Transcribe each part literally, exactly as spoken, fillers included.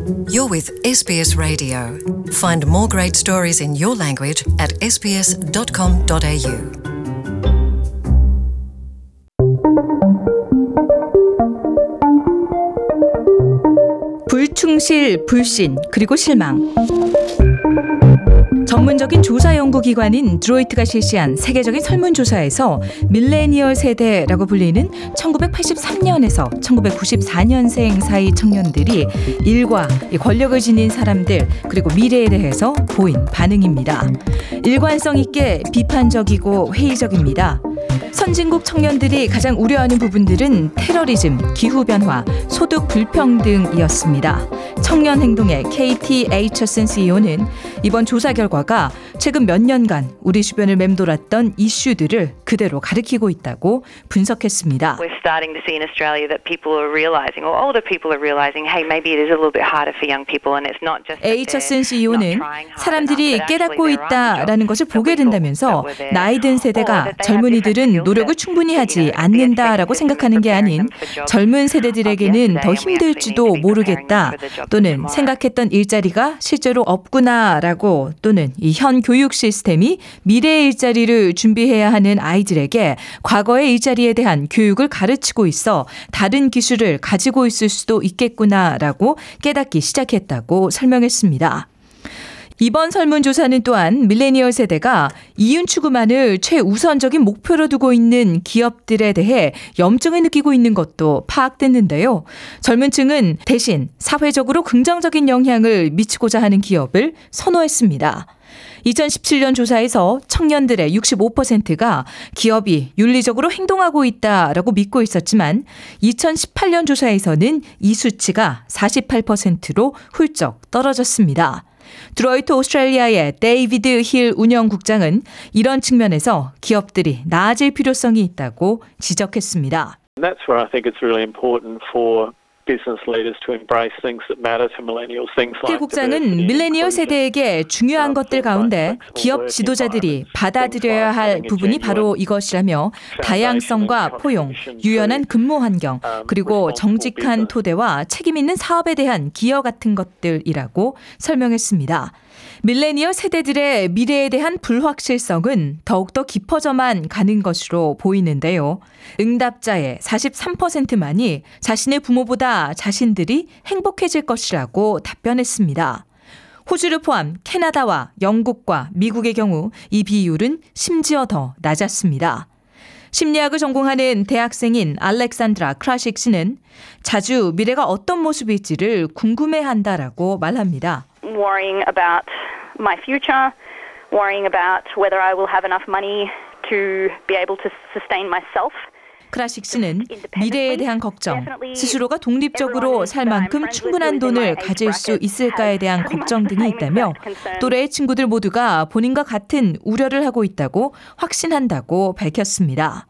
You're with 에스 비 에스 Radio. Find more great stories in your language at ес 비 에스 닷 컴 닷 에이 유. 불충실, 불신, 그리고 실망. 전문적인 조사 연구기관인 드로이트가 실시한 세계적인 설문조사에서 밀레니얼 세대라고 불리는 천구백팔십삼 년에서 천구백구십사 년생 사이 청년들이 일과 권력을 지닌 사람들 그리고 미래에 대해서 보인 반응입니다. 일관성 있게 비판적이고 회의적입니다. 선진국 청년들이 가장 우려하는 부분들은 테러리즘, 기후변화, 소득 불평등이었습니다. 청년 행동의 케이티 에이처슨 씨이오는 이번 조사 결과가 최근 몇 년간 우리 주변을 맴돌았던 이슈들을 그대로 가리키고 있다고 분석했습니다. We're starting to see in Australia that people are realizing, or older people are realizing, hey, maybe it is a little bit harder for young people, and it's not just. 에이처슨 씨이오는 사람들이 깨닫고 있다라는 것을 보게 된다면서 나이 든 세대가 젊은이들은 노력을 충분히 하지 않는다라고 생각하는 게 아닌 젊은 세대들에게는 더 힘들지도 모르겠다, 또는 생각했던 일자리가 실제로 없구나라고, 또는 이 현 교육 시스템이 미래의 일자리를 준비해야 하는 아이들에게 과거의 일자리에 대한 교육을 가르치고 있어 다른 기술을 가지고 있을 수도 있겠구나라고 깨닫기 시작했다고 설명했습니다. 이번 설문조사는 또한 밀레니얼 세대가 이윤 추구만을 최우선적인 목표로 두고 있는 기업들에 대해 염증을 느끼고 있는 것도 파악됐는데요. 젊은 층은 대신 사회적으로 긍정적인 영향을 미치고자 하는 기업을 선호했습니다. 이천십칠 년 조사에서 청년들의 육십오 퍼센트가 기업이 윤리적으로 행동하고 있다라고 믿고 있었지만 이천십팔 년 조사에서는 이 수치가 사십팔 퍼센트로 훌쩍 떨어졌습니다. 드로이트 오스트레일리아의 데이비드 힐 운영국장은 이런 측면에서 기업들이 나아질 필요성이 있다고 지적했습니다. That's where I think it's really important for business leaders to embrace things that matter to millennials. Things like 힐 국장은 밀레니얼 세대에게 중요한 것들 가운데 기업 지도자들이 받아들여야 할 부분이 바로 이것이라며 다양성과 포용, 유연한 근무 환경, 그리고 정직한 토대와 책임 있는 사업에 대한 기여 같은 것들이라고 설명했습니다. 밀레니얼 세대들의 미래에 대한 불확실성은 더욱더 깊어져만 가는 것으로 보이는데요. 응답자의 사십삼 퍼센트만이 자신의 부모보다 자신들이 행복해질 것이라고 답변했습니다. 호주를 포함 캐나다와 영국과 미국의 경우 이 비율은 심지어 더 낮았습니다. 심리학을 전공하는 대학생인 알렉산드라 크라식 씨는 자주 미래가 어떤 모습일지를 궁금해한다라고 말합니다. Worrying about my future, worrying about whether I will have enough money to be able to sustain myself. 크라식 씨는 미래에 대한 걱정, 스스로가 독립적으로 살 만큼 충분한 돈을 가질 수 있을까에 대한 걱정 등이 있다며 또래의 친구들 모두가 본인과 같은 우려를 하고 있다고 확신한다고 밝혔습니다.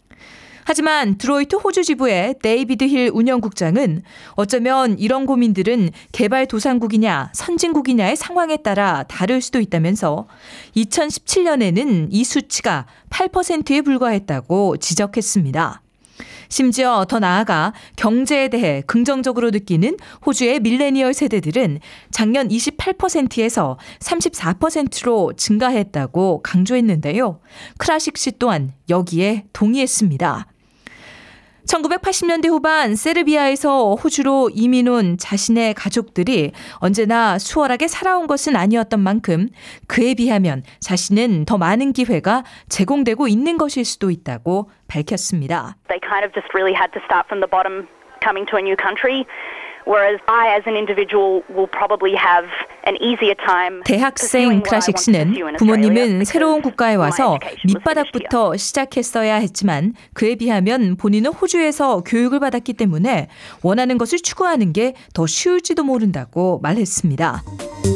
하지만 드로이트 호주 지부의 데이비드 힐 운영국장은 어쩌면 이런 고민들은 개발도상국이냐 선진국이냐의 상황에 따라 다를 수도 있다면서 이천십칠 년에는 이 수치가 팔 퍼센트에 불과했다고 지적했습니다. 심지어 더 나아가 경제에 대해 긍정적으로 느끼는 호주의 밀레니얼 세대들은 작년 이십팔 퍼센트에서 삼십사 퍼센트로 증가했다고 강조했는데요. 크라식 씨 또한 여기에 동의했습니다. 천구백팔십 년대 후반 세르비아에서 호주로 이민 온 자신의 가족들이 언제나 수월하게 살아온 것은 아니었던 만큼 그에 비하면 자신은 더 많은 기회가 제공되고 있는 것일 수도 있다고 밝혔습니다. They kind of just really had to start from the bottom coming to a new country. Whereas I as an individual will probably have an easier time. 대학생 크라식 씨는 부모님은 새로운 국가에 와서 밑바닥부터 시작했어야 했지만 그에 비하면 본인은 호주에서 교육을 받았기 때문에 원하는 것을 추구하는 게 더 쉬울지도 모른다고 말했습니다.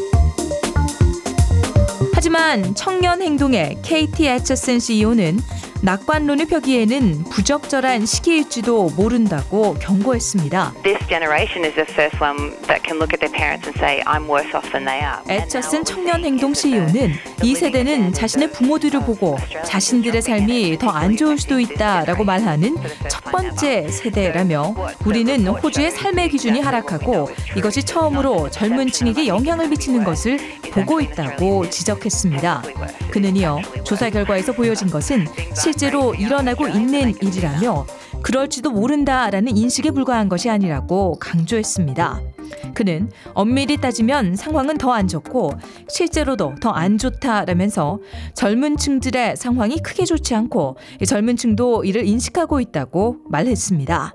하지만 청년 행동의 케이티 애처슨 씨이오는 낙관론을 펴기에는 부적절한 시기일지도 모른다고 경고했습니다. This generation is the first one that can look at their parents and say, I'm worse off than they are. 애처슨 청년행동 씨이오는 이 세대는 자신의 부모들을 보고 자신들의 삶이 더 안 좋을 수도 있다라고 말하는 첫 번째 세대라며 우리는 호주의 삶의 기준이 하락하고 이것이 처음으로 젊은 층에게 영향을 미치는 것을 보고 있다고 지적했습니다. 그는 이어 조사 결과에서 보여진 것은 실제로 일어나고 있는 일이라며 그럴지도 모른다라는 인식에 불과한 것이 아니라고 강조했습니다. 그는 엄밀히 따지면 상황은 더 안 좋고 실제로도 더 안 좋다라면서 젊은 층들의 상황이 크게 좋지 않고 젊은 층도 이를 인식하고 있다고 말했습니다.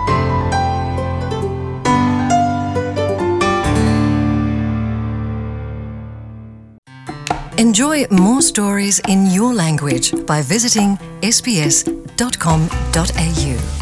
Enjoy more stories in your language by visiting s b s dot com dot a u.